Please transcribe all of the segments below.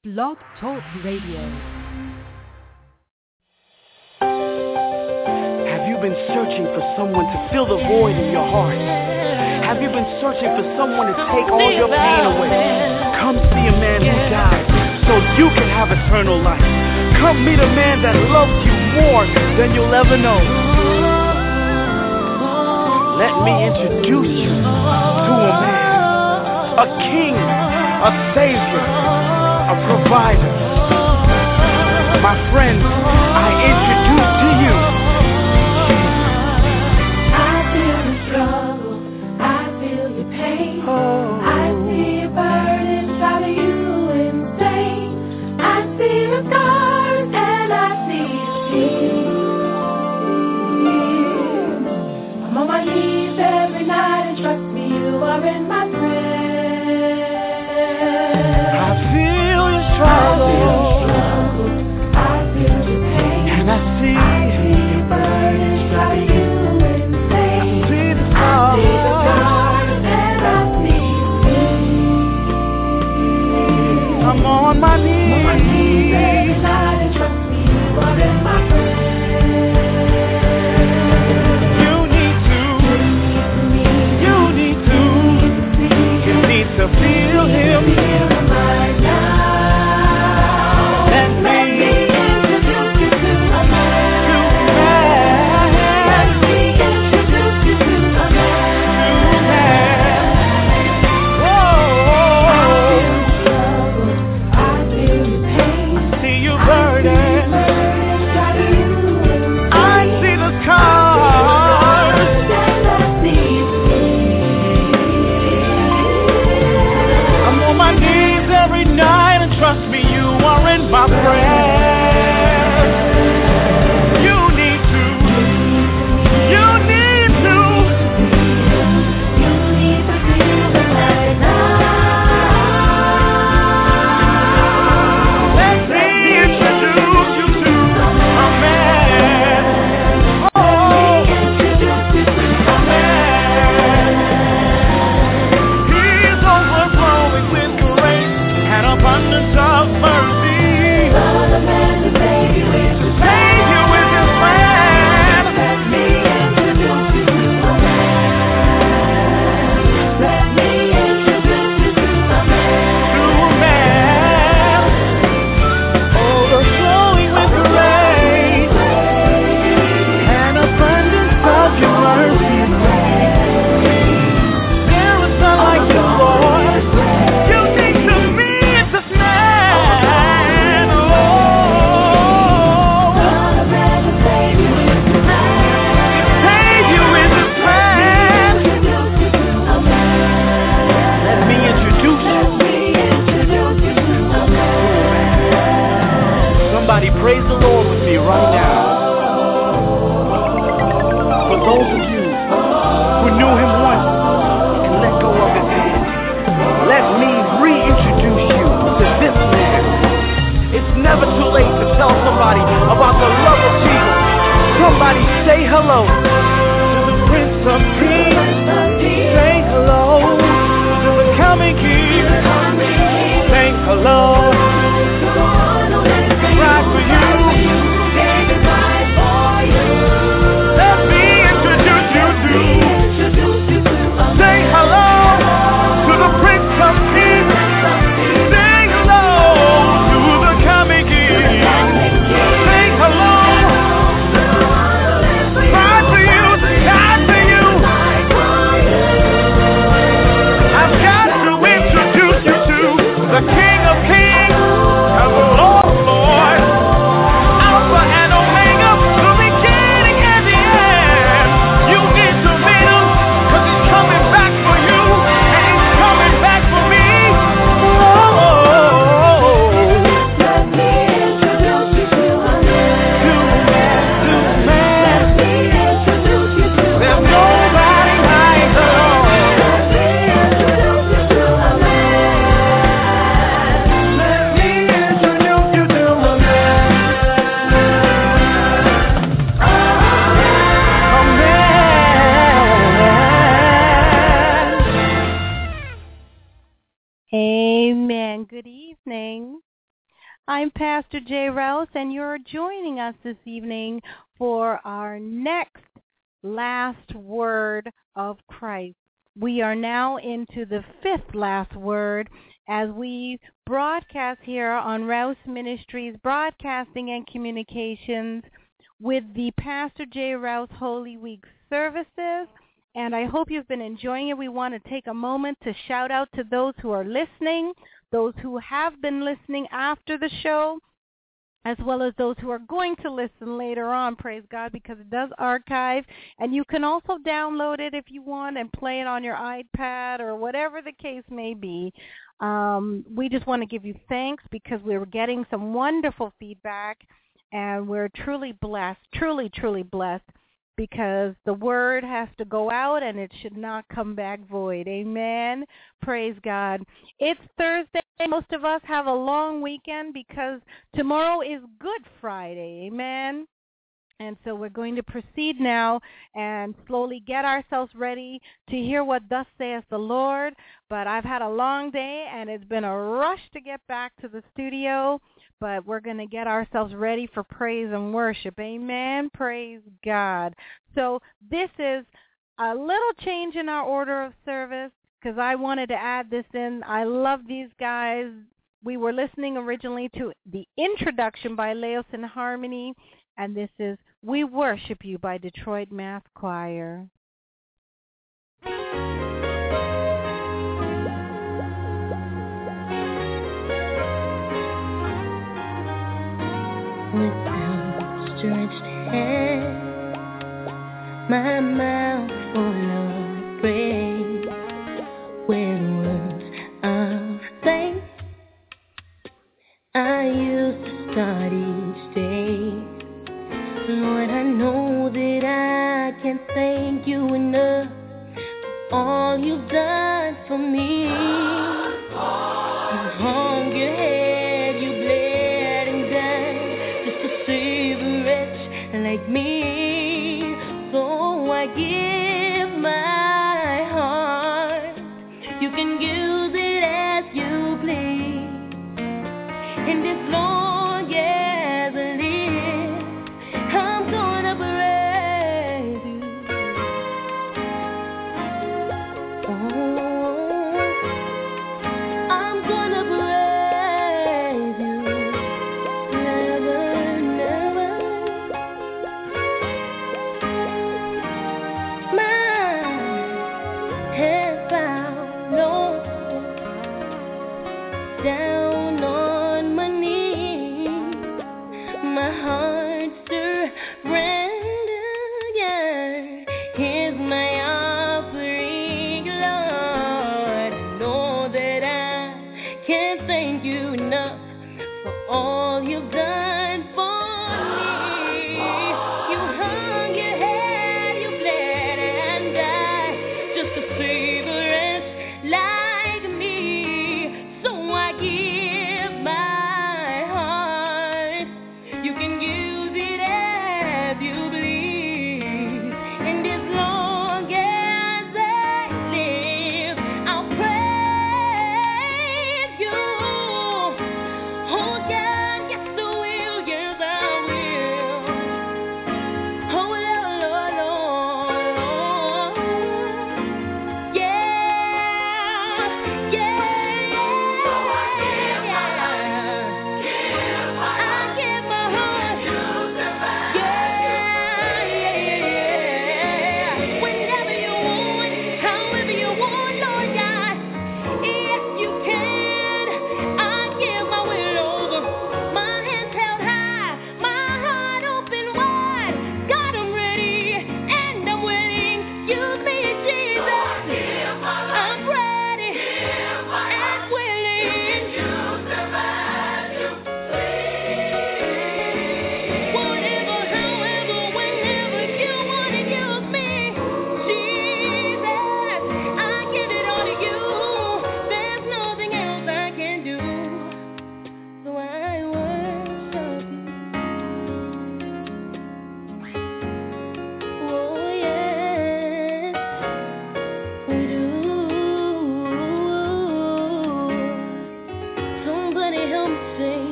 Blog Talk Radio. Have you been searching for someone to fill the void in your heart? Have you been searching for someone to take all your pain away? Come see a man who died so you can have eternal life. Come meet a man that loves you more than you'll ever know. Let me introduce you to a man, a king, a savior, a provider. My friends, I introduce to you Jesus. I feel the struggle, I feel your pain. I see your burden, inside of you insane. I see the scars and I see your tears. I'm on my knees every night and trust me, you are in my prayers. I feel your struggle, I feel your pain. and I see your burden, inside of you insane. I see the I see the scars. scars and I see your tears. I'm on my knees. On my knees every night and trust me, you are in my prayers. You need to feel him. Right now. Let me introduce you to a man. Let me introduce you to a man. I feel your pain. See you burden. I see the scars. I'm on my knees every night and trust me, you are in my prayers. You need to. Let me introduce you to a man. A man. He's overflowing with grace and abundance of mercy. Save you with his plan. To a man. Overflowing with grace and abundance of your mercy. There is none like you, Lord. You need to meet this man. Oh, save you with his plan. Let me introduce you. Somebody praise the Lord with me right now. For those of you who knew him once and let go of his hand, let me reintroduce you to this man. It's never too late to tell somebody about the love of Jesus. Somebody say hello to the Prince of Peace. Say hello to the coming King. Say hello. Right for you. I'm Pastor Jay Rouse, and you're joining us this evening for our next last word of Christ. We are now into the fifth last word as we broadcast here on Rouse Ministries, Broadcasting and Communications with the Pastor Jay Rouse Holy Week services. And I hope you've been enjoying it. We want to take a moment to shout out to those who are listening, those who have been listening after the show, as well as those who are going to listen later on, praise God, because it does archive. And you can also download it if you want and play it on your iPad or whatever the case may be. We just want to give you thanks because we're getting some wonderful feedback, and we're truly blessed, truly blessed, because the word has to go out and it should not come back void. Amen. Praise God. It's Thursday. Most of us have a long weekend because tomorrow is Good Friday. Amen. And so we're going to proceed now and slowly get ourselves ready to hear what thus saith the Lord. But I've had a long day, and it's been a rush to get back to the studio. But we're going to get ourselves ready for praise and worship. Amen. Praise God. So this is a little change in our order of service because I wanted to add this in. I love these guys. We were listening originally to the introduction by Laos and Harmony, and this is We Worship You by Detroit Mass Choir. With outstretched hand, my mouth full of praise, with words of thanks, I used to start each day. Lord, I know that I can't thank you enough for all you've done for me. You hung your head, you bled and died just to save a wretch like me. So I give my heart. You can use it as you please. And as long as I live, I'm gonna praise you. Oh, I'm gonna praise you. Never, never. My head bowed low, down on my knees.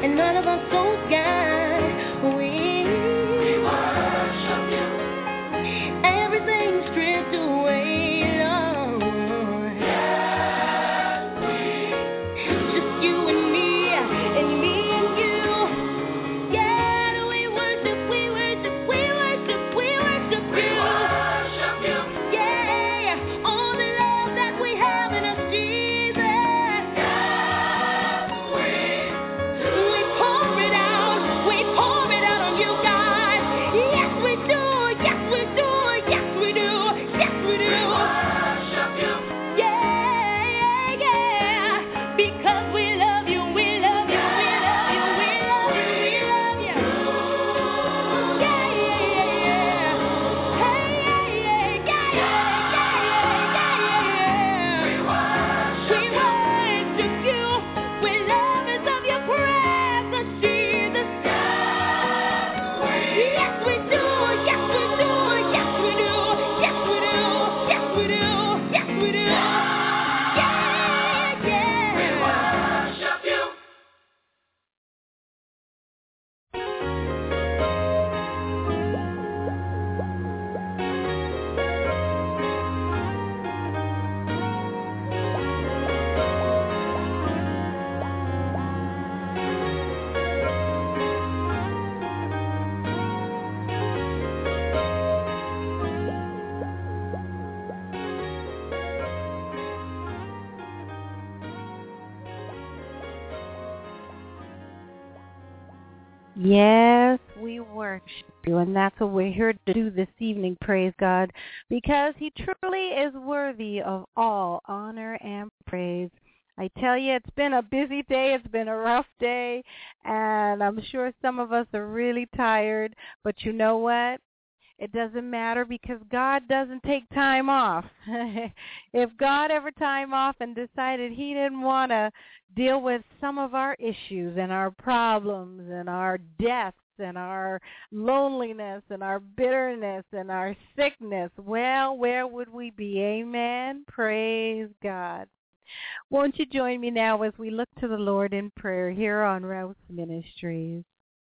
and none of our souls, God. We worship you. Everything stripped away, Lord. Yes, just you and me and you. Yeah, we worship, we worship, we worship, we worship you. We worship you. Yeah, all the love that we have in us, Jesus. Yes, we pour it out. We pour it out on you, God. Yes, we do. Yes, we do. Yes, we do. Yes, we do. We worship you. Yeah, yeah. Because we love you. We love you. We love you. We love you. We love you. Yeah, yeah, yeah, yeah. Hey, yeah, yeah, yeah, yeah, yeah, yeah. We worship you. We love us of your presence, Jesus. Yes, we do. Yes, we do. Yes, we do. Yes, we do. Yes, we do. Yes, we do. Yeah, yeah. We worship you. Yes, we worship you, and that's what we're here to do this evening, praise God, because he truly is worthy of all honor and praise. I tell you, it's been a busy day, it's been a rough day, and I'm sure some of us are really tired, but you know what? It doesn't matter because God doesn't take time off. If God ever time off and decided he didn't want to deal with some of our issues and our problems and our deaths and our loneliness and our bitterness and our sickness, well, where would we be? Amen. Praise God. Won't you join me now as we look to the Lord in prayer here on Rouse Ministries?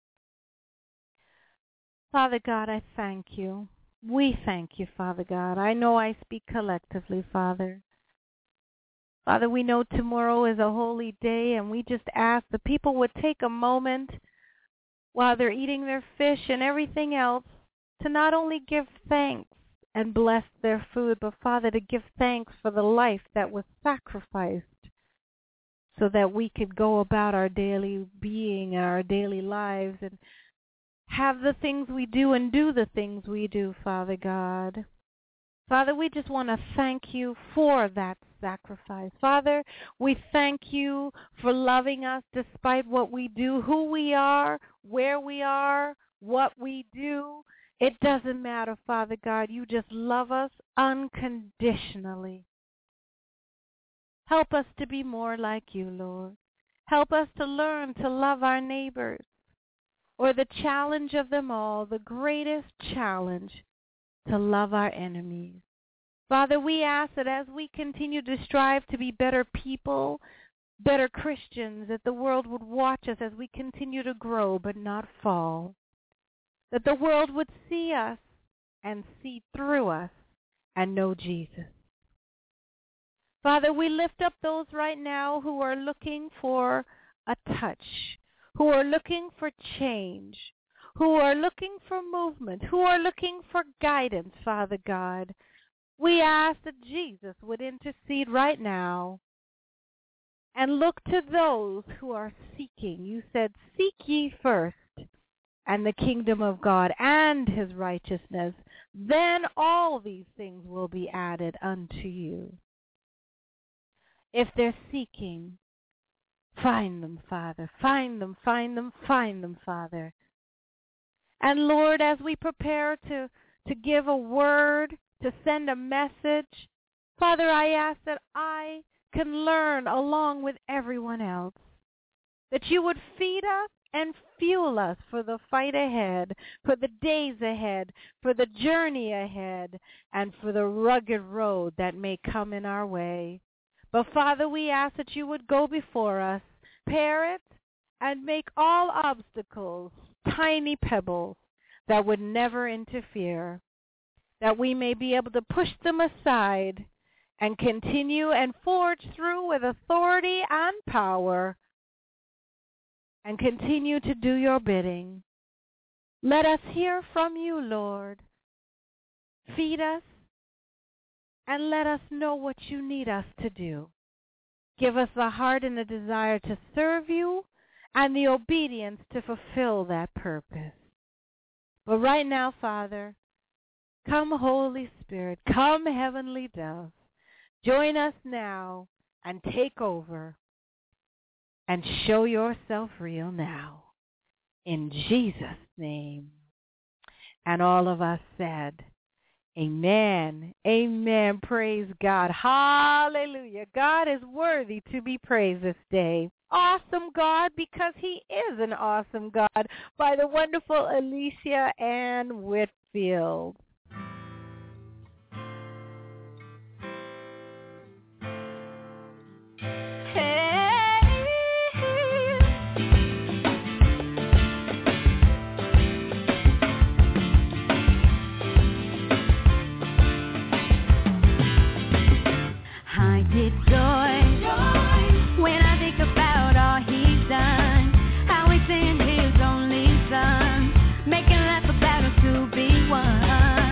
Father God, I thank you. We thank you, Father God. I know I speak collectively, Father. Father, we know tomorrow is a holy day, and we just ask the people would take a moment while they're eating their fish and everything else to not only give thanks and bless their food, but, Father, to give thanks for the life that was sacrificed so that we could go about our daily being and our daily lives and have the things we do and do the things we do, Father God. Father, we just want to thank you for that sacrifice. Father, we thank you for loving us despite what we do, who we are, where we are, what we do. It doesn't matter, Father God. You just love us unconditionally. Help us to be more like you, Lord. Help us to learn to love our neighbors. Or the challenge of them all, the greatest challenge, to love our enemies. Father, we ask that as we continue to strive to be better people, better Christians, that the world would watch us as we continue to grow but not fall. That the world would see us and see through us and know Jesus. Father, we lift up those right now who are looking for a touch, who are looking for change, who are looking for movement, who are looking for guidance, Father God. We ask that Jesus would intercede right now and look to those who are seeking. You said, seek ye first and the kingdom of God and his righteousness. Then all these things will be added unto you. If they're seeking, find them, Father. Find them, find them, find them, Father. And Lord, as we prepare to give a word, to send a message, Father, I ask that I can learn along with everyone else, that you would feed us and fuel us for the fight ahead, for the days ahead, for the journey ahead, and for the rugged road that may come in our way. But Father, we ask that you would go before us, prepare it, and make all obstacles tiny pebbles that would never interfere, that we may be able to push them aside and continue and forge through with authority and power and continue to do your bidding. Let us hear from you, Lord. Feed us and let us know what you need us to do. Give us the heart and the desire to serve you and the obedience to fulfill that purpose. But right now, Father, come Holy Spirit, come Heavenly Dove. Join us now and take over and show yourself real now. In Jesus' name. And all of us said, amen, amen, praise God, hallelujah. God is worthy to be praised this day. Awesome God, because he is an awesome God, by the wonderful Alicia Ann Whitfield. I get joy when I think about all he's done. How he sent his only son, making life a battle to be won.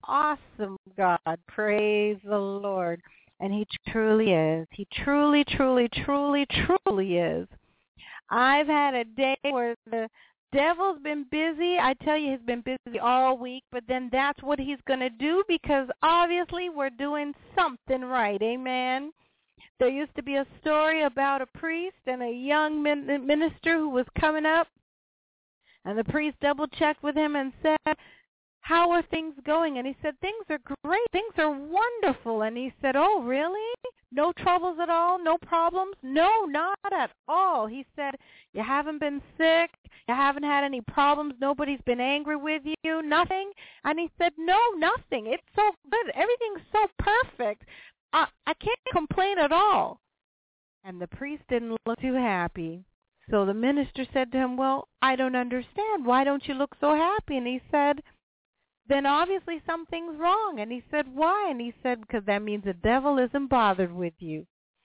awesome God. Praise the Lord. And he truly is. He truly, truly, truly, truly is. I've had a day where the devil's been busy. I tell you, he's been busy all week, but then that's what he's going to do because obviously we're doing something right. Amen. There used to be a story about a priest and a young minister who was coming up, and the priest double-checked with him and said, how are things going? And he said, things are great. Things are wonderful. And he said, oh, really? No troubles at all? No problems? No, not at all. He said, you haven't been sick? You haven't had any problems? Nobody's been angry with you? Nothing? And he said, no, nothing. It's so good. Everything's so perfect. I can't complain at all. And the priest didn't look too happy. So the minister said to him, well, I don't understand. Why don't you look so happy? And he said, then obviously something's wrong. And he said, why? And he said, because that means the devil isn't bothered with you.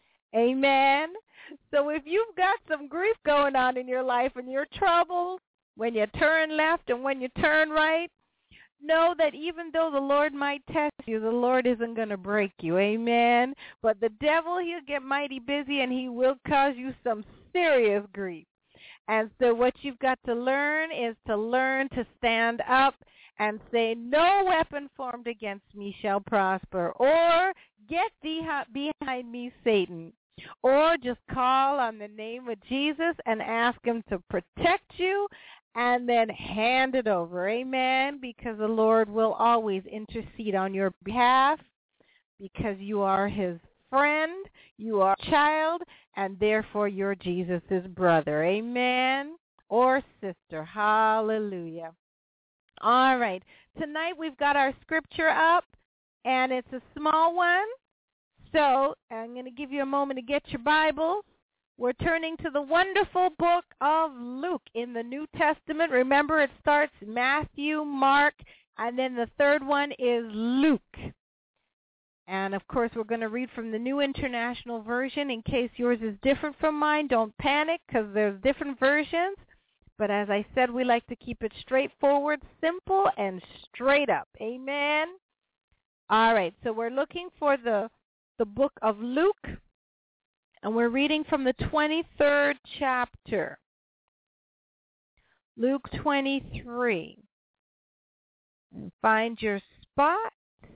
Amen. So if you've got some grief going on in your life and you're troubled when you turn left and when you turn right, know that even though the Lord might test you, the Lord isn't going to break you. Amen. But the devil, he'll get mighty busy and he will cause you some serious grief. And so what you've got to learn is to learn to stand up and say, no weapon formed against me shall prosper, or get thee behind me, Satan, or just call on the name of Jesus and ask him to protect you and then hand it over. Amen, because the Lord will always intercede on your behalf because you are his friend, you are a child, and therefore you're Jesus' brother. Amen, or sister. Hallelujah. All right. Tonight we've got our scripture up, and it's a small one. So I'm going to give you a moment to get your Bibles. We're turning to the wonderful book of Luke in the New Testament. Remember, it starts Matthew, Mark, and then the third one is Luke. And, of course, we're going to read from the New International Version. In case yours is different from mine, don't panic because there's different versions. But as I said, we like to keep it straightforward, simple, and straight up. Amen? All right, so we're looking for the book of Luke, and we're reading from the 23rd chapter. Luke 23. And find your spot.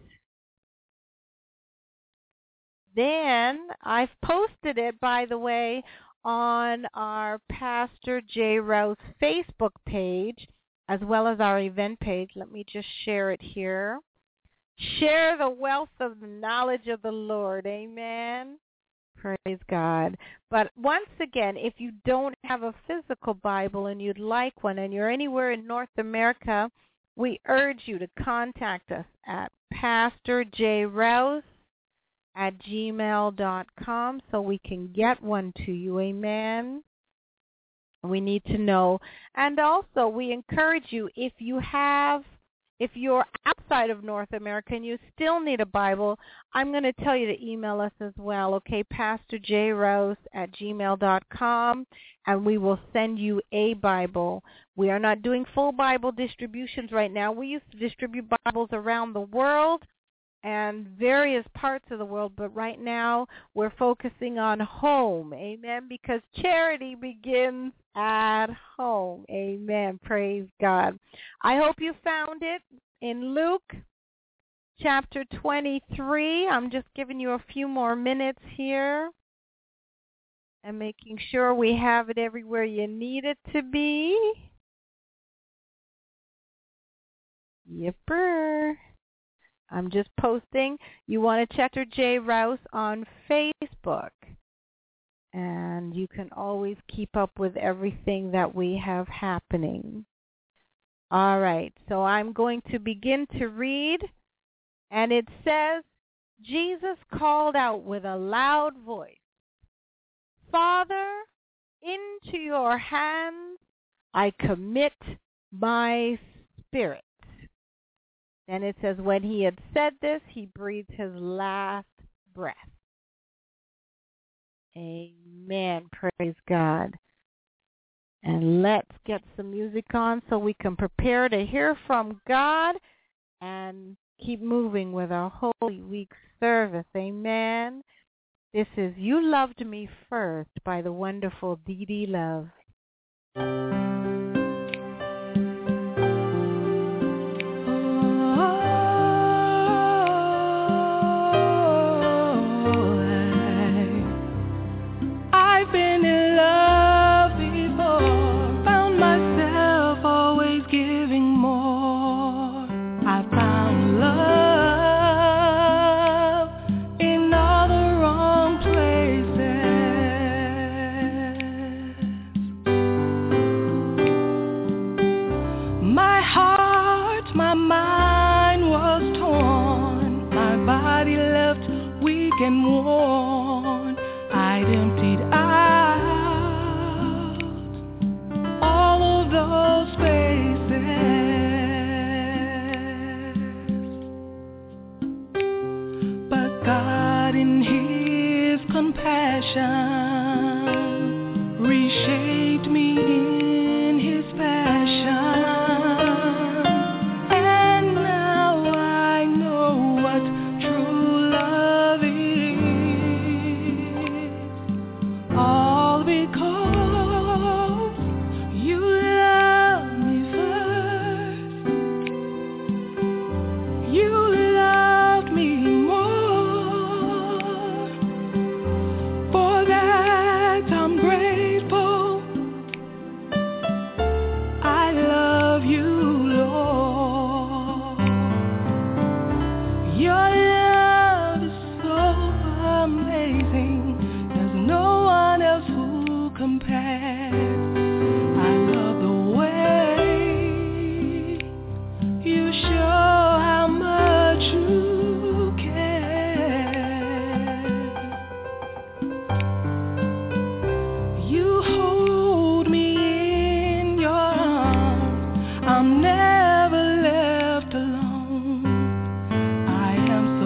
Then I've posted it, by the way, on our Pastor J. Rouse Facebook page, as well as our event page. Let me just share it here. Share the wealth of the knowledge of the Lord. Amen. Praise God. But once again, if you don't have a physical Bible and you'd like one and you're anywhere in North America, we urge you to contact us at pastorjrouse@gmail.com so we can get one to you. Amen. We need to know. And also, we encourage you, if you're outside of North America and you still need a Bible, I'm going to tell you to email us as well, okay, pastorjrouse@gmail.com, and we will send you a Bible. We are not doing full Bible distributions right now. We used to distribute Bibles around the world and various parts of the world, but right now we're focusing on home, amen, because charity begins at home, amen, praise God. I hope you found it in Luke chapter 23. I'm just giving you a few more minutes here and making sure we have it everywhere you need it to be. Yipper. I'm just posting. You want to check Dr. J. Rouse on Facebook. And you can always keep up with everything that we have happening. All right. So I'm going to begin to read. And it says, Jesus called out with a loud voice, Father, into your hands I commit my spirit. And it says, when he had said this, he breathed his last breath. Amen. Praise God. And let's get some music on so we can prepare to hear from God and keep moving with our Holy Week service. Amen. This is You Loved Me First by the wonderful Dee Dee Love. I've been in love before, found myself always giving more. I found love in all the wrong places. My heart, my mind was torn, my body left weak and worn. I'd emptied out all of those spaces, but God in His compassion reshaped me in His passion, and now I know what true love is. All because you loved me first. You loved me more. For that I'm grateful. I love you, Lord. Your love is so amazing. There's no one else who compares. I love the way you show how much you care. You hold me in your arms. I'm never left alone. I am so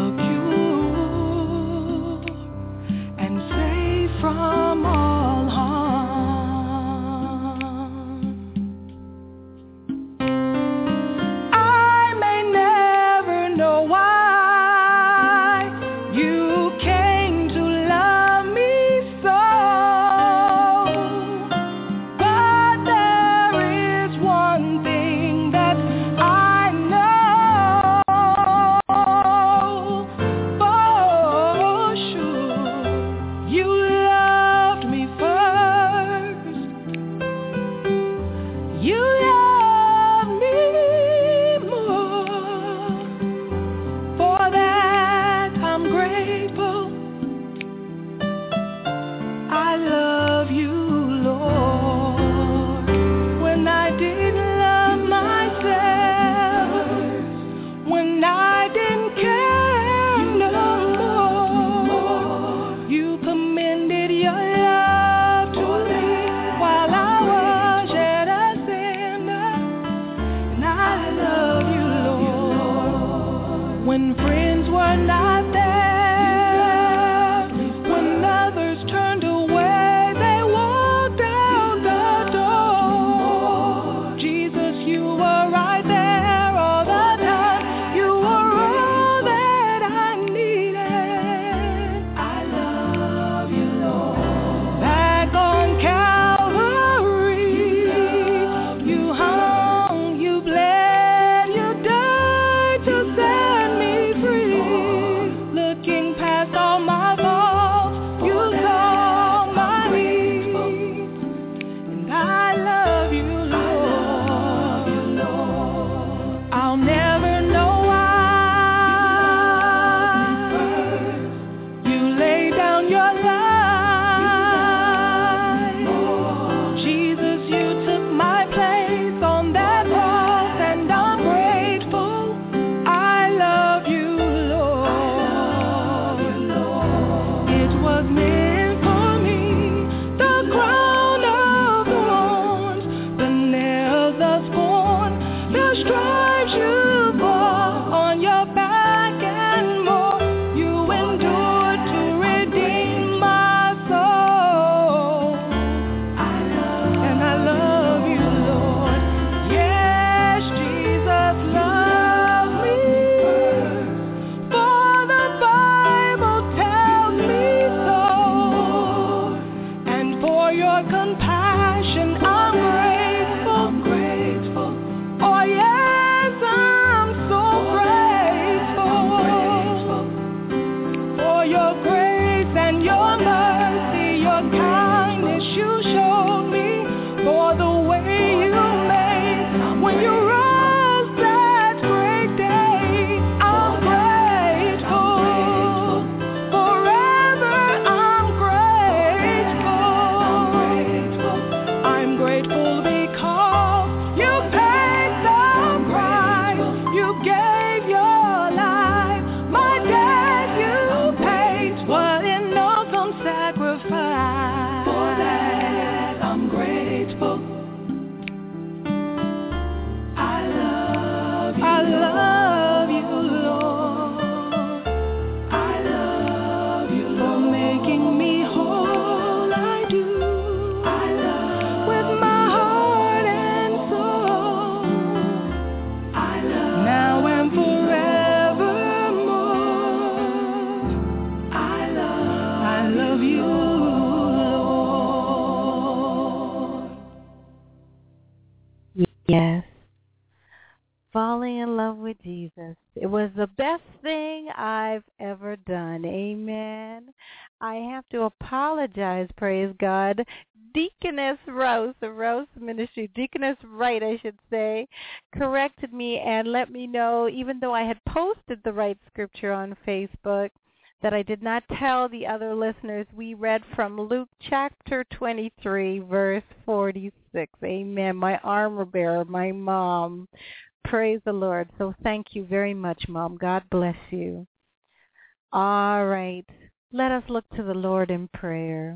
madly in love with Jesus. It was the best thing I've ever done. Amen. I have to apologize, praise God. Deaconess Rose, the Rose Ministry, Deaconess Wright, I should say, corrected me and let me know, even though I had posted the right scripture on Facebook, that I did not tell the other listeners. We read from Luke chapter 23, verse 46. Amen. My armor bearer, my mom. Praise the Lord. So thank you very much, Mom. God bless you. All right. Let us look to the Lord in prayer.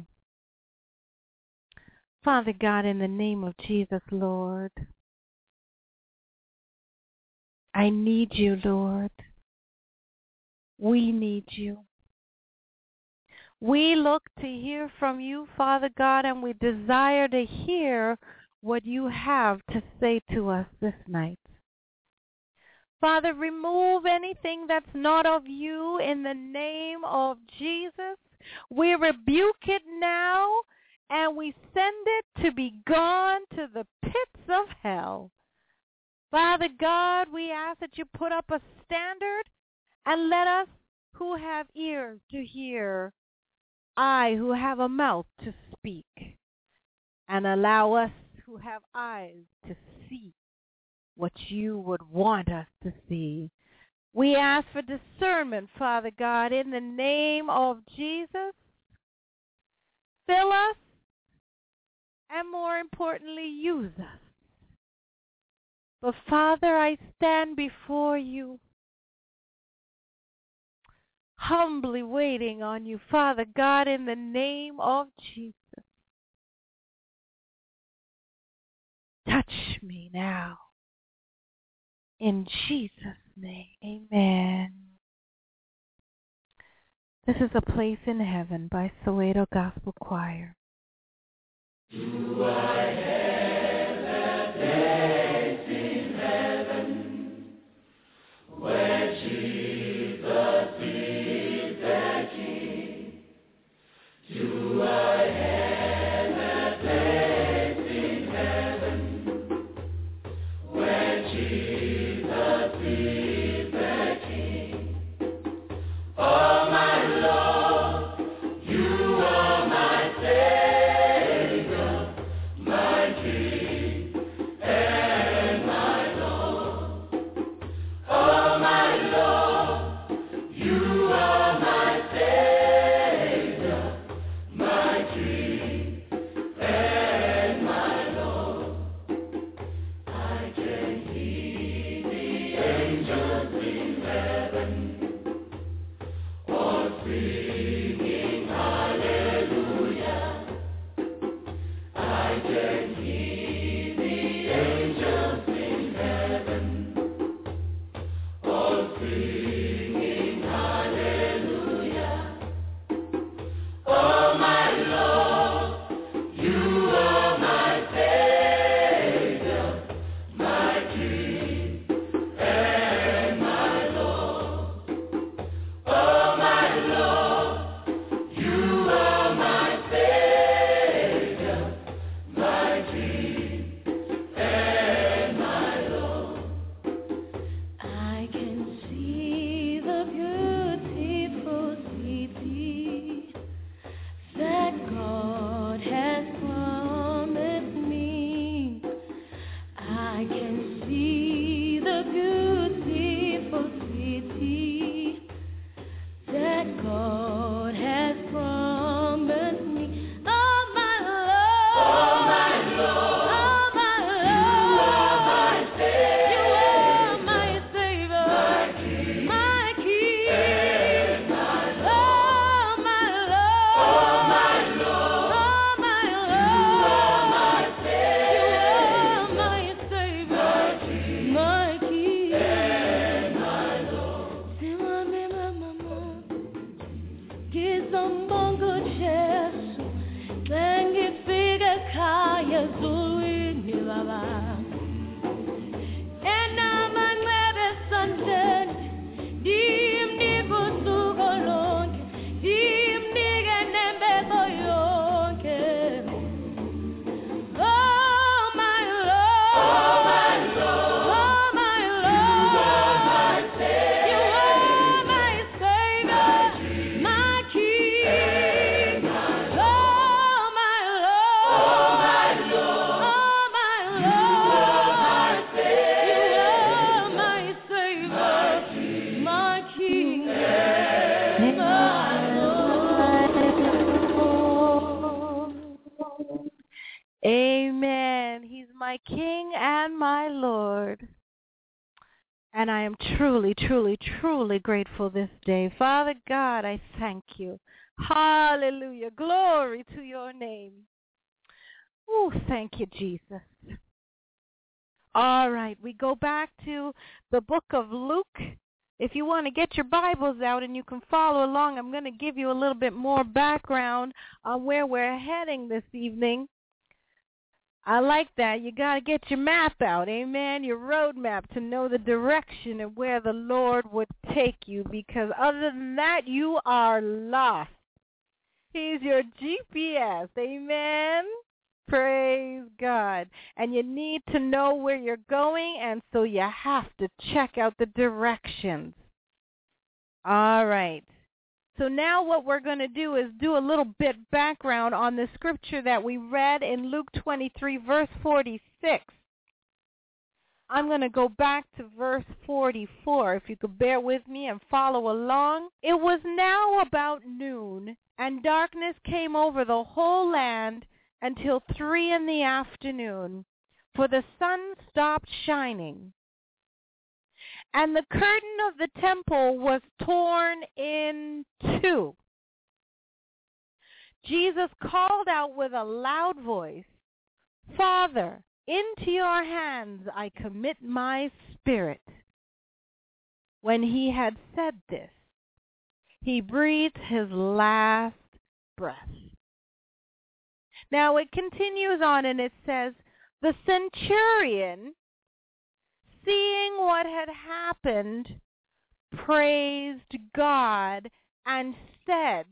Father God, in the name of Jesus, Lord, I need you, Lord. We need you. We look to hear from you, Father God, and we desire to hear what you have to say to us this night. Father, remove anything that's not of you in the name of Jesus. We rebuke it now, and we send it to be gone to the pits of hell. Father God, we ask that you put up a standard and let us who have ears to hear, I who have a mouth to speak, and allow us who have eyes to see what you would want us to see. We ask for discernment, Father God, in the name of Jesus. Fill us, and more importantly, use us. But Father, I stand before you, humbly waiting on you, Father God, in the name of Jesus. Touch me now. In Jesus' name, amen. This is A Place in Heaven by Soweto Gospel Choir. Do I have a place in heaven where Jesus is the King? Do I have a place in heaven where Jesus is the King? Oh my Lord, you are my Savior, my King and my Lord. Oh my Lord, you are my Savior, my King and my Lord. I can hear the angels in heaven all singing hallelujah. I can hear the angels in heaven all singing hallelujah. Oh my Lord, you are my Savior, my King and my Lord. Oh my Lord, you are my Savior, my King and my Lord. I can see the beautiful city that God has promised me. I can see the beautiful city that God has promised me. Oh my Lord, oh my Lord, you are my Savior, my King, my King, and my Lord. Oh my Lord, oh my Lord, you are my Savior, my Savior, my King, and my Lord. Simame mama, Kizombongo Jesu, sengifike khaya ezulwini baba. Enamanxebe esandleni, ndimnike usuku lonke, ndimnike nembeko yonke. Oh my Lord, oh my Lord, oh my Lord, Amen. He's my King and my Lord. And I am truly, truly, truly grateful this day. Father God, I thank you. Hallelujah. Glory to your name. Oh, thank you, Jesus. All right, we go back to the book of Luke. If you want to get your Bibles out and you can follow along, I'm going to give you a little bit more background on where we're heading this evening. I like that. You got to get your map out, amen, your road map to know the direction and where the Lord would take you, because other than that, you are lost. He's your GPS, amen. Praise God. And you need to know where you're going, and so you have to check out the directions. All right. So now what we're going to do is do a little bit background on the scripture that we read in Luke 23, verse 46. I'm going to go back to verse 44, if you could bear with me and follow along. It was now about noon, and darkness came over the whole land until 3 p.m, for the sun stopped shining. And the curtain of the temple was torn in two. Jesus called out with a loud voice, "Father, into your hands I commit my spirit." When he had said this, he breathed his last breath. Now it continues on and it says, the centurion, seeing what had happened, praised God and said,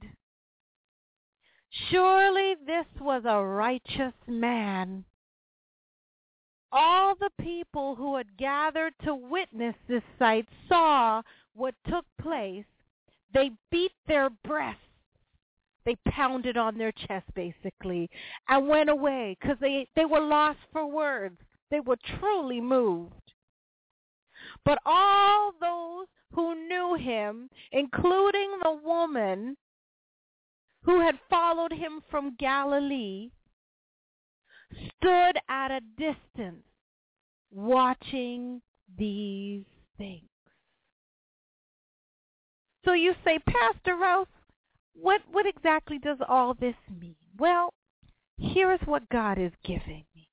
"Surely this was a righteous man." All the people who had gathered to witness this sight saw what took place. They beat their breasts. They pounded on their chest, basically, and went away because they were lost for words. They were truly moved. But all those who knew him, including the woman who had followed him from Galilee, stood at a distance watching these things. So you say, Pastor Rouse, what exactly does all this mean? Well, here's what God is giving me.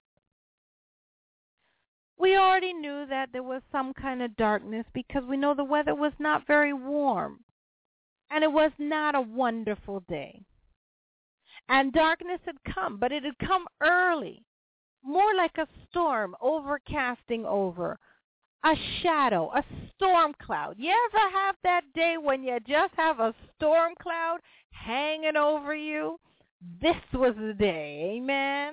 We already knew that there was some kind of darkness because we know the weather was not very warm. And it was not a wonderful day. And darkness had come, but it had come early. More like a storm overcasting over. A shadow, a storm cloud. You ever have that day when you just have a storm cloud hanging over you? This was the day, amen?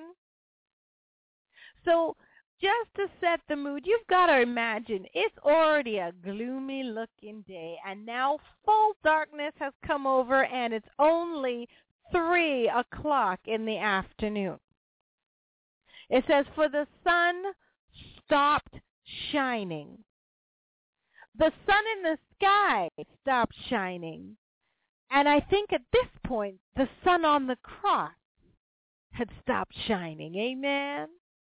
So just to set the mood, you've got to imagine it's already a gloomy looking day, and now full darkness has come over, and it's only 3 o'clock in the afternoon. It says, for the sun stopped shining. The sun in the sky stopped shining. And I think at this point, the sun on the cross had stopped shining. Amen?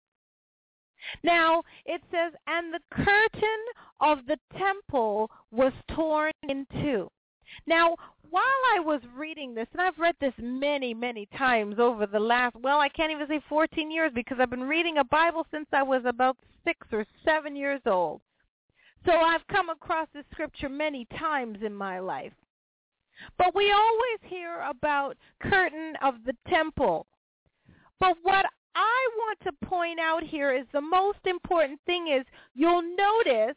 Now, it says, and the curtain of the temple was torn in two. Now, while I was reading this, and I've read this many, many times over the last, I can't even say 14 years because I've been reading a Bible since I was about 6 or 7 years old. So I've come across this scripture many times in my life. But we always hear about curtain of the temple. But what I want to point out here is the most important thing is you'll notice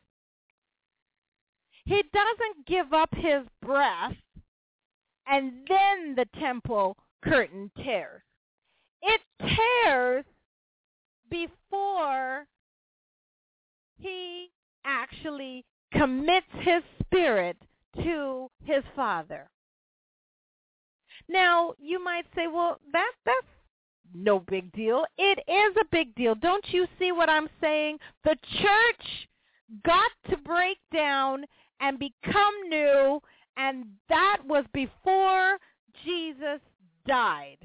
he doesn't give up his breath and then the temple curtain tears. It tears before he actually commits his spirit to his Father. Now, you might say, well, that's no big deal. It is a big deal. Don't you see what I'm saying? The church got to break down and become new, and that was before Jesus died.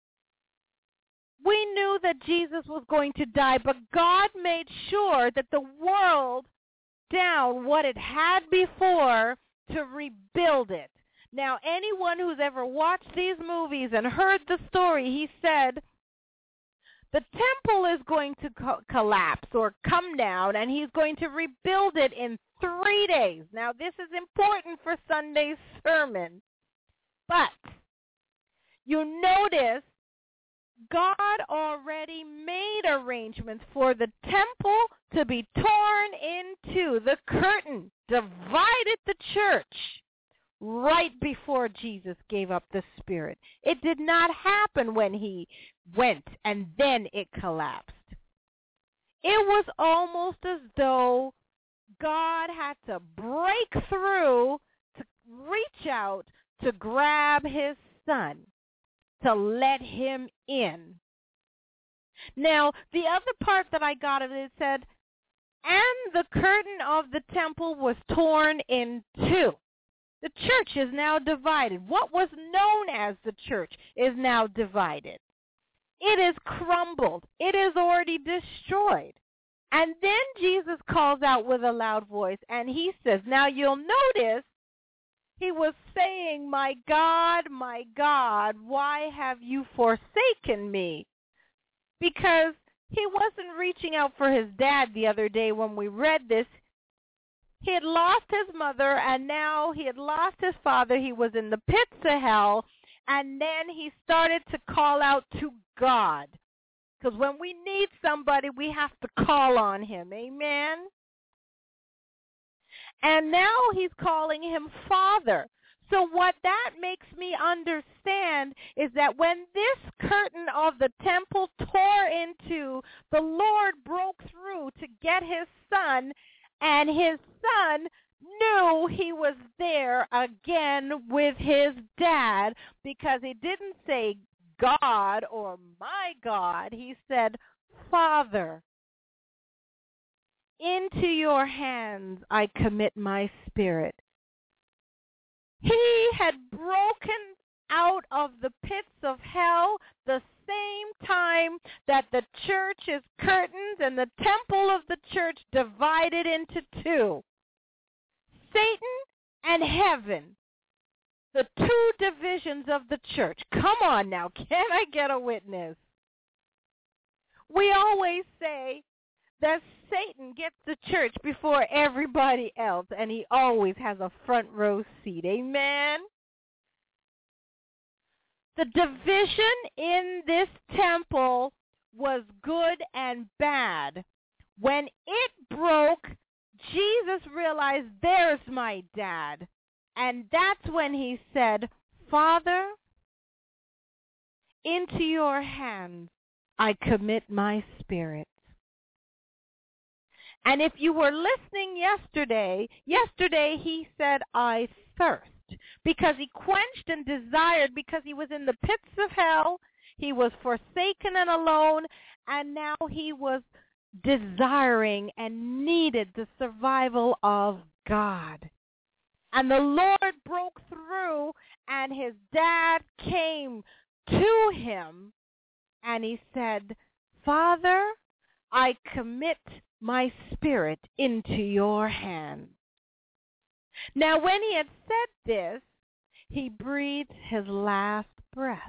We knew that Jesus was going to die, but God made sure that the world down what it had before to rebuild it. Now, anyone who's ever watched these movies and heard the story, he said, the temple is going to collapse or come down, and he's going to rebuild it in 3 days. Now, this is important for Sunday's sermon. But you notice God already made arrangements for the temple to be torn in two. The curtain divided the church right before Jesus gave up the Spirit. It did not happen when he went and then it collapsed. It was almost as though God had to break through to reach out to grab his son, to let him in. Now, the other part that I got of it said, and the curtain of the temple was torn in two. The church is now divided. What was known as the church is now divided. It is crumbled. It is already destroyed. And then Jesus calls out with a loud voice, and he says, now you'll notice he was saying, my God, why have you forsaken me? Because he wasn't reaching out for his dad the other day when we read this. He had lost his mother, and now he had lost his father. He was in the pits of hell, and then he started to call out to God. Because when we need somebody, we have to call on him. Amen? And now he's calling him Father. So what that makes me understand is that when this curtain of the temple tore into, the Lord broke through to get his son, and his son knew he was there again with his dad, because he didn't say God or my God. He said, Father, into your hands I commit my spirit. He had broken out of the pits of hell the same time that the church's curtains and the temple of the church divided into two. Satan and heaven, the two divisions of the church. Come on now, can I get a witness? We always say that Satan gets the church before everybody else, and he always has a front row seat. Amen? The division in this temple was good and bad. When it broke, Jesus realized, there's my dad. And that's when he said, Father, into your hands I commit my spirit. And if you were listening yesterday he said, I thirst. Because he quenched and desired, because he was in the pits of hell, he was forsaken and alone, and now he was desiring and needed the survival of God. And the Lord broke through, and his dad came to him, and he said, Father, I commit my spirit into your hands. Now, when he had said this, he breathed his last breath.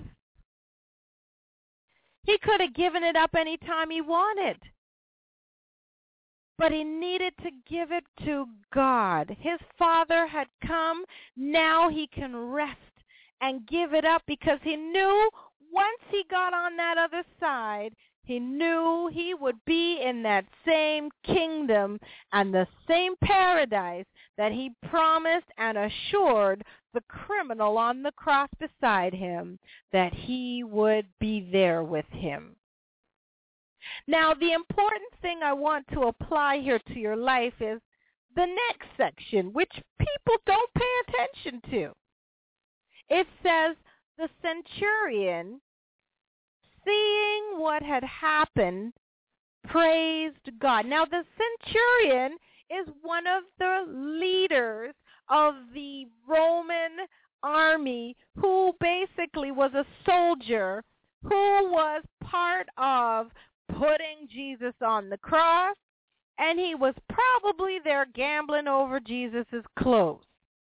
He could have given it up any time he wanted, but he needed to give it to God. His Father had come. Now he can rest and give it up, because he knew once he got on that other side, he knew he would be in that same kingdom and the same paradise that he promised and assured the criminal on the cross beside him, that he would be there with him. Now, the important thing I want to apply here to your life is the next section, which people don't pay attention to. It says, the centurion, seeing what had happened, praised God. Now, the centurion is one of the leaders of the Roman army who basically was a soldier who was part of putting Jesus on the cross, and he was probably there gambling over Jesus' clothes.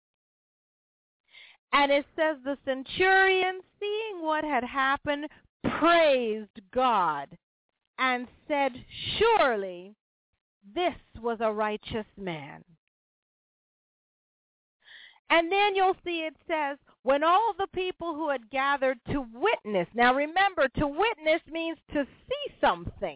And it says the centurion, seeing what had happened, praised God and said, surely this was a righteous man. And then you'll see it says, when all the people who had gathered to witness, now remember, to witness means to see something.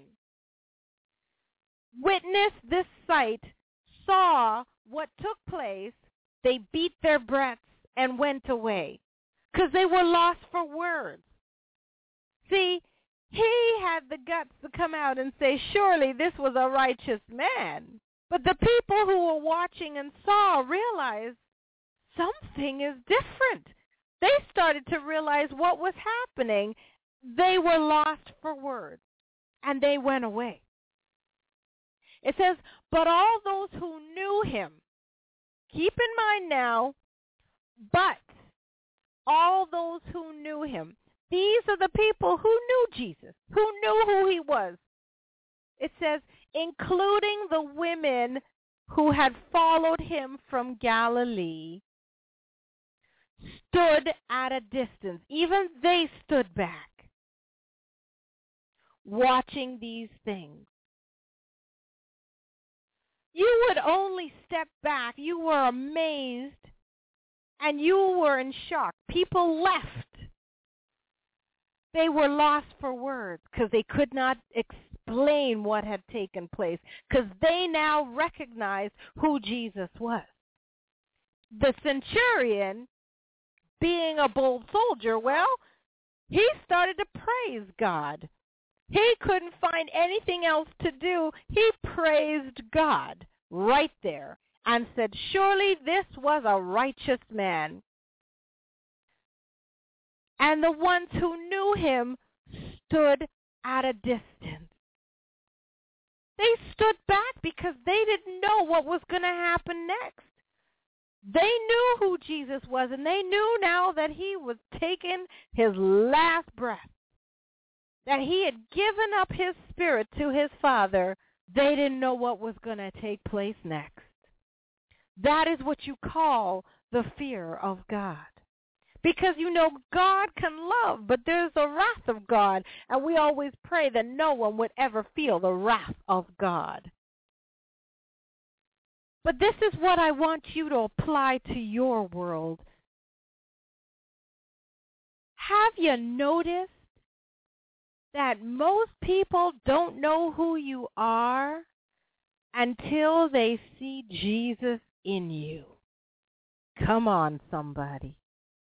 Witness this sight, saw what took place, they beat their breasts and went away because they were lost for words. See, he had the guts to come out and say, surely this was a righteous man. But the people who were watching and saw realized something is different. They started to realize what was happening. They were lost for words, and they went away. It says, but all those who knew him, keep in mind now, but all those who knew him, these are the people who knew Jesus, who knew who he was. It says, including the women who had followed him from Galilee, stood at a distance. Even they stood back, watching these things. You would only step back. You were amazed, and you were in shock. People left. They were lost for words because they could not explain what had taken place, because they now recognized who Jesus was. The centurion, being a bold soldier, well, he started to praise God. He couldn't find anything else to do. He praised God right there and said, surely this was a righteous man. And the ones who knew him stood at a distance. They stood back because they didn't know what was going to happen next. They knew who Jesus was, and they knew now that he was taking his last breath, that he had given up his spirit to his Father. They didn't know what was going to take place next. That is what you call the fear of God. Because, you know, God can love, but there's the wrath of God. And we always pray that no one would ever feel the wrath of God. But this is what I want you to apply to your world. Have you noticed that most people don't know who you are until they see Jesus in you? Come on, somebody.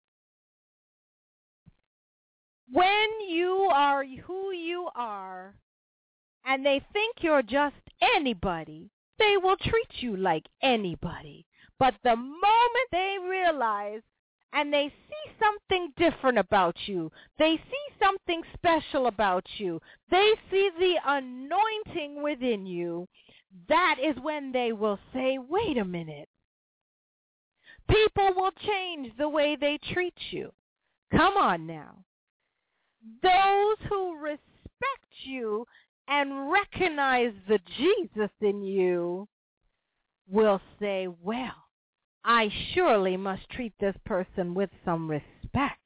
When you are who you are and they think you're just anybody, they will treat you like anybody. But the moment they realize and they see something different about you, they see something special about you, they see the anointing within you, that is when they will say, wait a minute. People will change the way they treat you. Come on now. Those who respect you and recognize the Jesus in you will say, well, I surely must treat this person with some respect.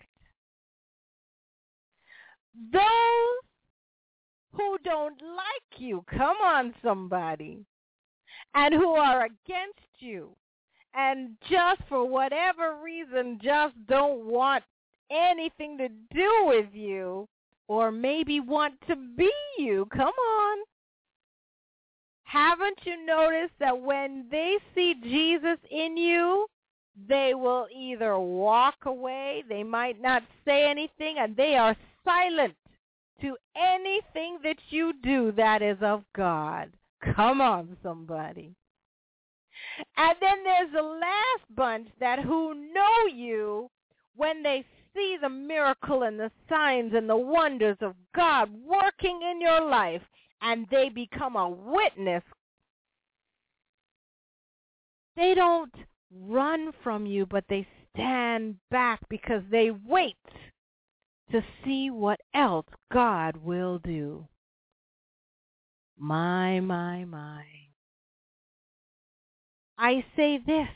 Those who don't like you, come on, somebody, and who are against you, and just for whatever reason just don't want anything to do with you, or maybe want to be you. Come on. Haven't you noticed that when they see Jesus in you, they will either walk away, they might not say anything, and they are silent to anything that you do that is of God. Come on, somebody. And then there's the last bunch that who know you when they see the miracle and the signs and the wonders of God working in your life, and they become a witness. They don't run from you, but they stand back because they wait to see what else God will do. My. I say this,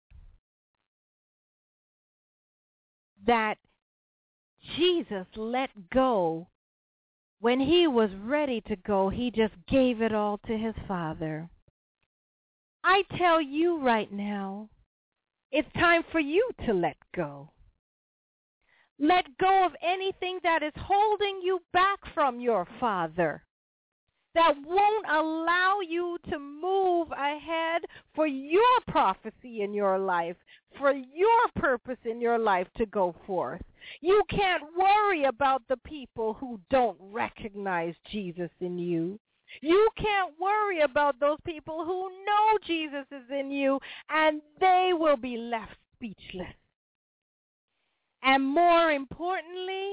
that Jesus let go. When he was ready to go, he just gave it all to his Father. I tell you right now, it's time for you to let go. Let go of anything that is holding you back from your Father, that won't allow you to move ahead for your prophecy in your life, for your purpose in your life to go forth. You can't worry about the people who don't recognize Jesus in you. You can't worry about those people who know Jesus is in you, and they will be left speechless. And more importantly,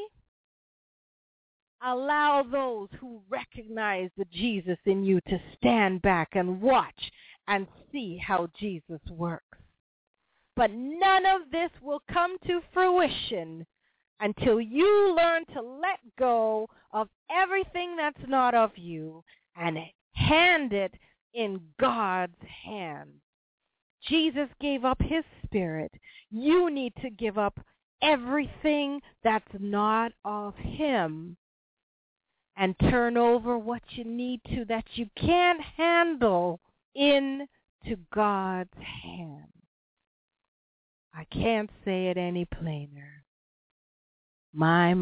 allow those who recognize the Jesus in you to stand back and watch and see how Jesus works. But none of this will come to fruition until you learn to let go of everything that's not of you and hand it in God's hands. Jesus gave up his spirit. You need to give up everything that's not of him and turn over what you need to that you can't handle into God's hands. I can't say it any plainer. My.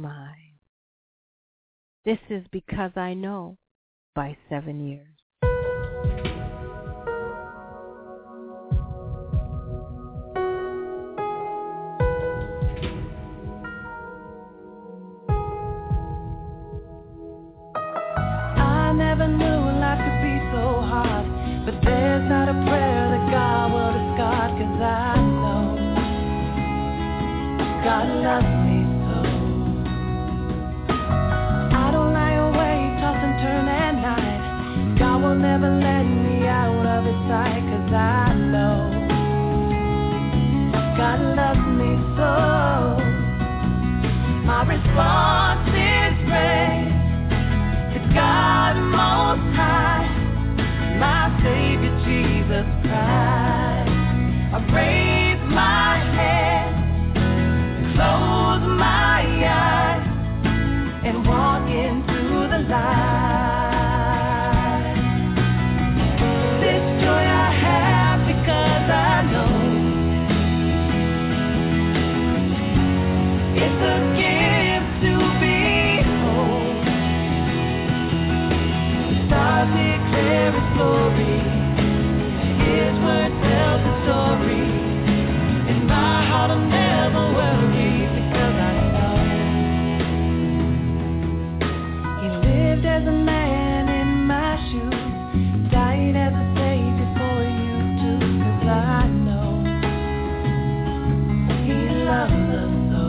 This is because I know by 7 years. I never knew life could be so hard, but there's not a prayer that God will discard, 'cause I know God loves me so. I don't lie awake, toss and turn at night. God will never let me out of his sight, 'cause I know God loves me so. My response is praise to God Most High, my Savior Jesus Christ. I raise my head, close my eyes, and walk into the light. This joy I have because I know it's a gift to behold. The stars declare his glory, his word tells the story. In my heart I'll never worry, because I know he lived as a man in my shoes, died as a savior for you too, 'cause I know he loves us so.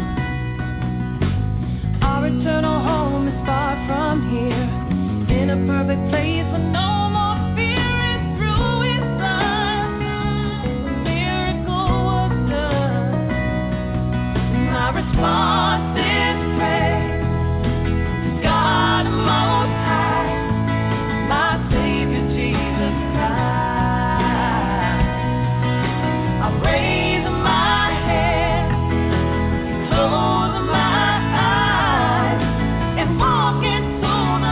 Our eternal home is far from here, in a perfect place where no more fear is through his blood. The miracle was done. My response is praise to God Most High, my Savior Jesus Christ. I raise my head, close my eyes, and walk into the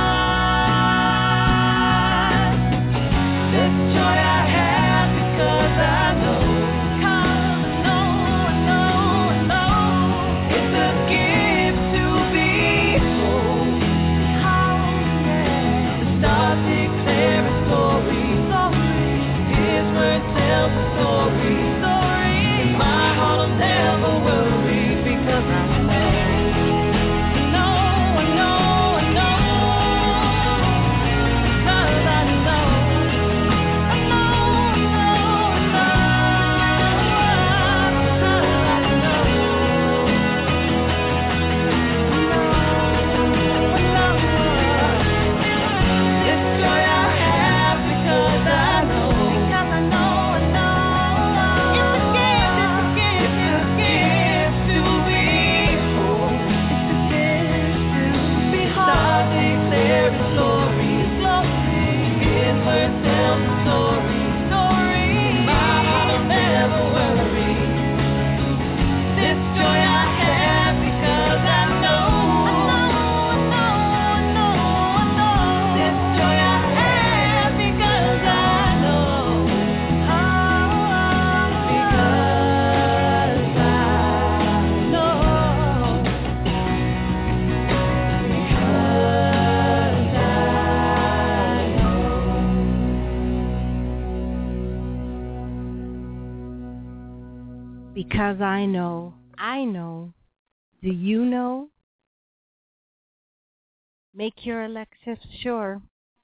light. This joy I have because I know, 'cause I know because I know, do you know? Make your election sure.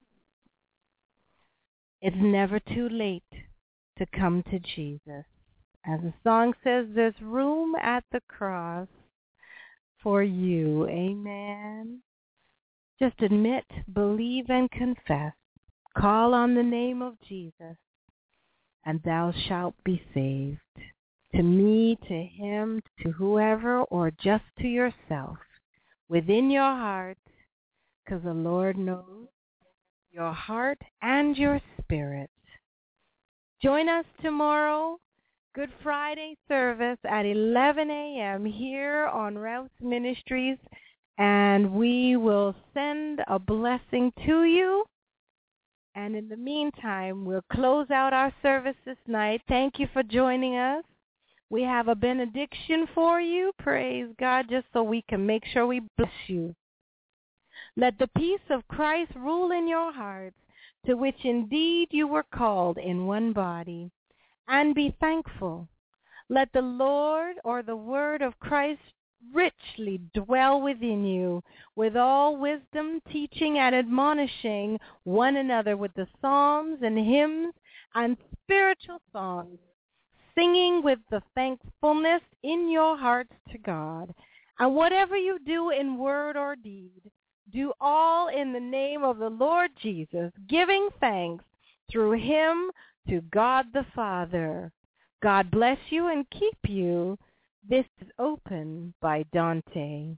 It's never too late to come to Jesus. As the song says, there's room at the cross for you. Amen. Just admit, believe, and confess. Call on the name of Jesus, and thou shalt be saved. To me, to him, to whoever, or just to yourself, within your heart, because the Lord knows your heart and your spirit. Join us tomorrow, Good Friday service at 11 a.m. here on Rouse Ministries, and we will send a blessing to you. And in the meantime, we'll close out our service this night. Thank you for joining us. We have a benediction for you, praise God, just so we can make sure we bless you. Let the peace of Christ rule in your hearts, to which indeed you were called in one body, and be thankful. Let the Lord or the word of Christ richly dwell within you, with all wisdom, teaching and admonishing one another with the psalms and hymns and spiritual songs, singing with the thankfulness in your hearts to God. And whatever you do in word or deed, do all in the name of the Lord Jesus, giving thanks through him to God the Father. God bless you and keep you. This is Open by Dante.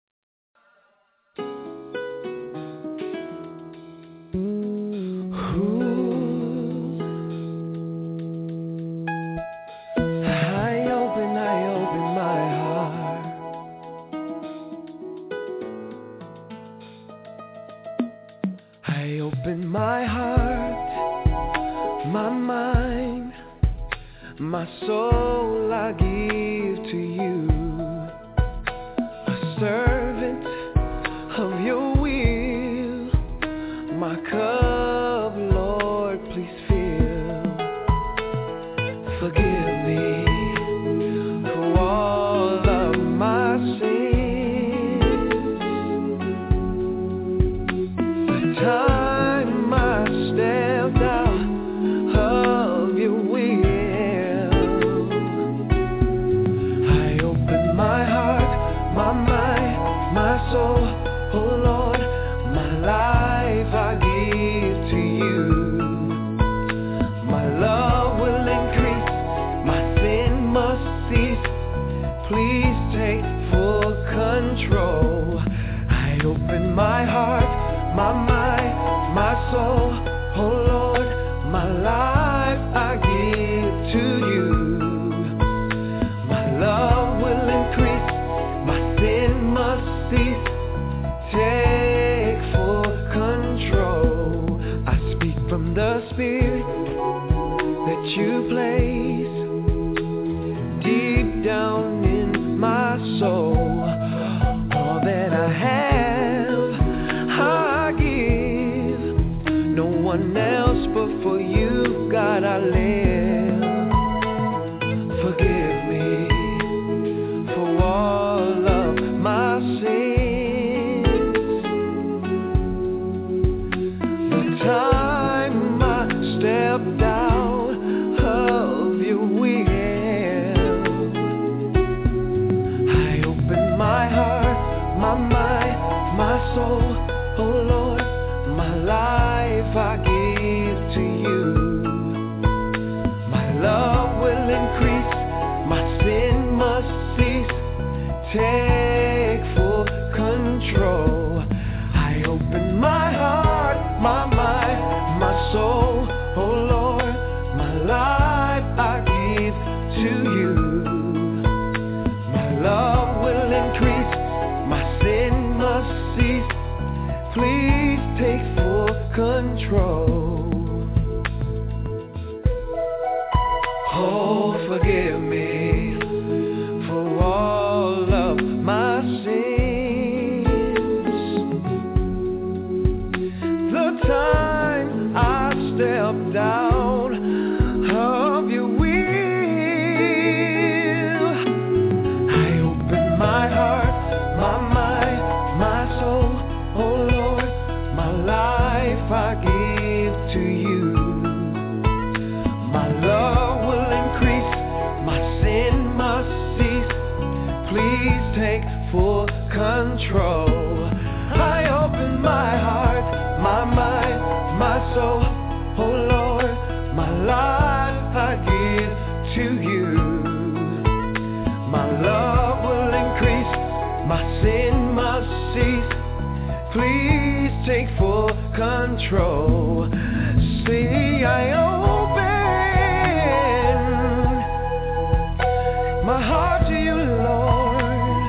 Open my heart, my mind, my soul I give to you, a servant of your will, my cup, Lord, please fill. Forgive me for all of my sins, the time my heart, my mind, my soul, oh Lord, my life I give to you. My love will increase, my sin must cease. Take full control. I speak from the Spirit that you place deep down in my soul. All that I have one else, but for you, God, I live. Forgive me for all of my sins. The time I stepped out of your will, I opened my heart, my mind, my soul, oh Lord, my life I give to you. My love will increase, my sin must cease. Take full control. I open my heart, my mind, my soul, oh Lord, my life I give to you. My love will increase, my sin must cease. Please take full control. Oh, forgive me for all of my sins. The time I stepped out of your will, Please take full control. See, I open my heart to you, Lord.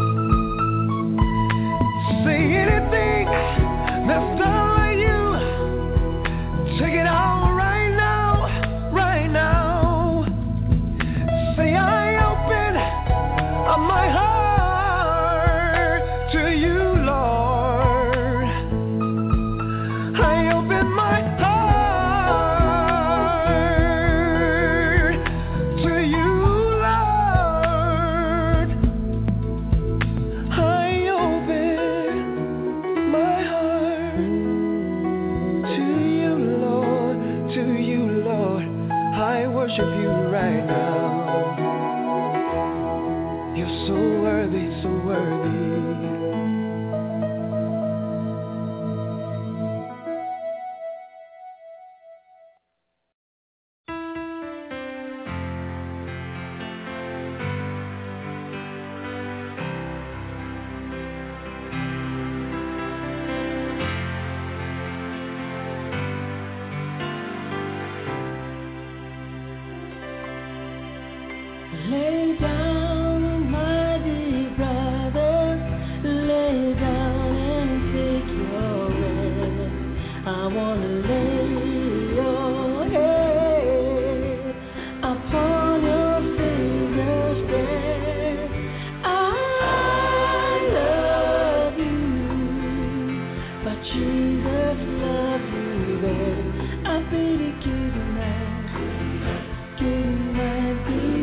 Say anything that's done like you, take it out right now, right now. Say I open my heart to you, Lord. I open my heart to you, Lord. I open my heart to you, Lord, to you, Lord. I worship you right now. You're so worthy, so worthy. Lay down, my dear brother, lay down and take your rest. I want to lay your head upon your Savior's breast. I love you, but Jesus loves you best. I bid you good night, good night, good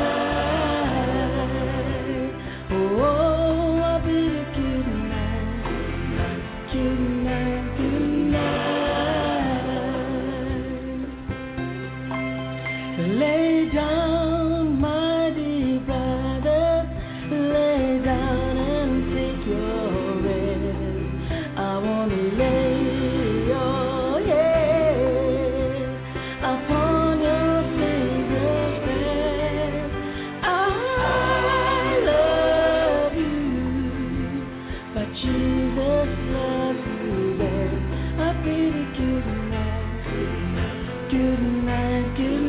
night. Oh, I bid you good night, good night, good night. Lay down, my dear brother, lay down and take your rest. I want to lay your head upon your Savior's breast. I love you, but Jesus loves you best. I bid you good night, good night, good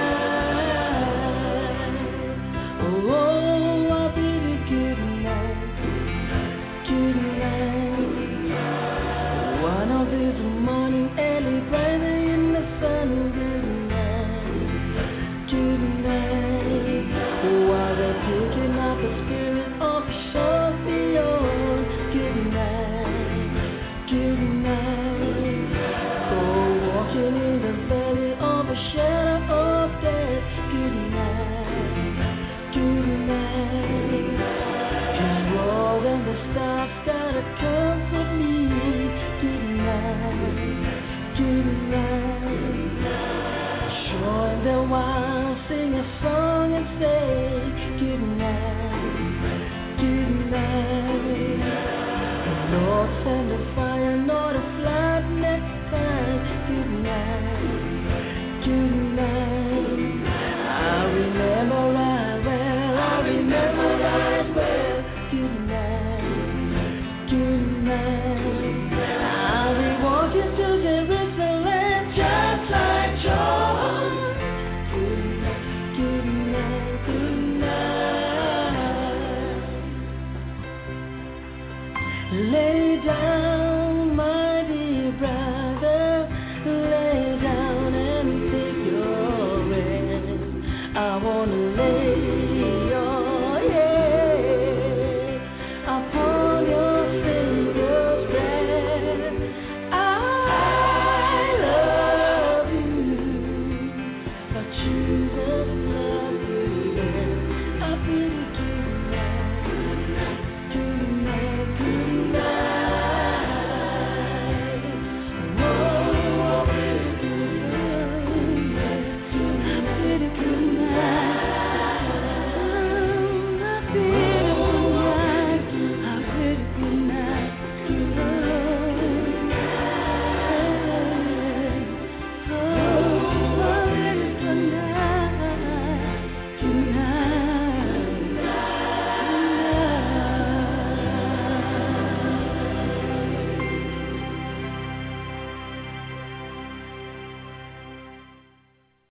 night. Oh, I bid you good night, good night. One of these morning early, brighter in the sun, good night, good night. While they're picking up the spirit of shore beyond, good night, good night. Oh, walking in the valley of a shadow of death, good night, good night. His world and the stars gotta comfort me, good night, good night. Join the wild, sing a song and say good night, good night. Lord, send a fire, not a flood next time, good night, good night. I remember right well, I remember right well, good night, good night. I'll be walking to Jerusalem just like John. Good night, good night, good night. Lay down, my dear brother.